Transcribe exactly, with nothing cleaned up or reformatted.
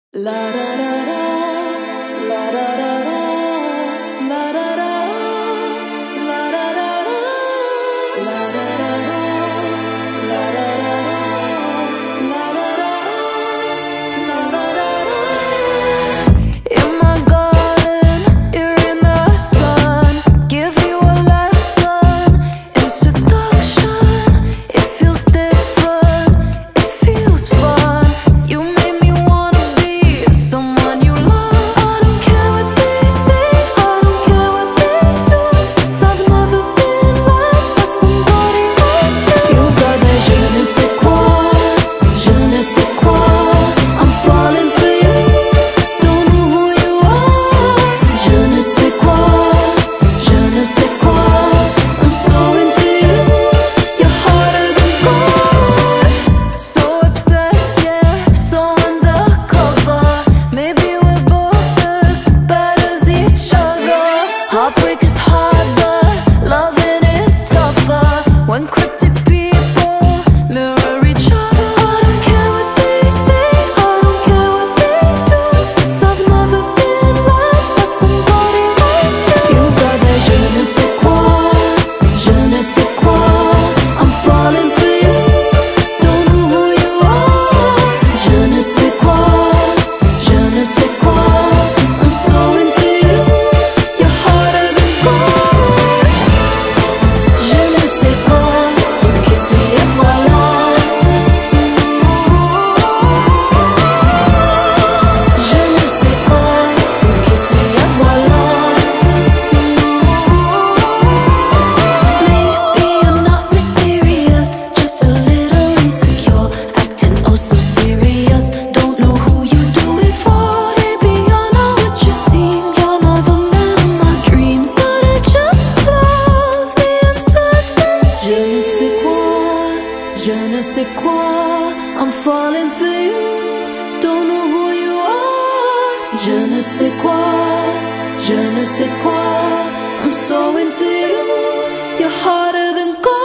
La da da da, la da da da, la da da, la da da da, la da da da, la da da da, la da da da, la da da da. In my garden, you're in the sun. Give you a lesson in seduction. It feels different, it feels fun. You made me wanna be someone you love. I don't care what they say, I don't care what they do, 'cause I've never been loved by somebody like you. You got that je ne sais quoi, je ne sais quoi. I'm falling for you, don't know who you are. Je ne sais quoi, je ne sais quoi. I'm so into you, you're harder than gold. So obsessed, yeah, so undercover. Maybe we're both as bad as each other. Heartbreak is hard, but loving is tougher. When cryptic people mirror each other. I don't care what they say, I don't care what they do, 'cause I've never been loved by somebody like you. You got that je ne sais quoi, je ne sais quoi. I'm falling for you, don't know who you are. Je ne sais quoi, je ne sais quoi. I'm so into you, you're harder than gold. Je ne sais quoi, you kiss me et voilà. Je ne sais quoi, you kiss me et voilà. Maybe I'm not mysterious, just a little insecure, acting oh so serious. Don't know who you do it for. Maybe you're not what you seem, you're not the man of my dreams, but I just love the uncertainty. Je ne sais quoi, je ne sais quoi. I'm falling for you, don't know who you are. Je ne sais quoi, je ne sais quoi. I'm so into you, you're harder than gold.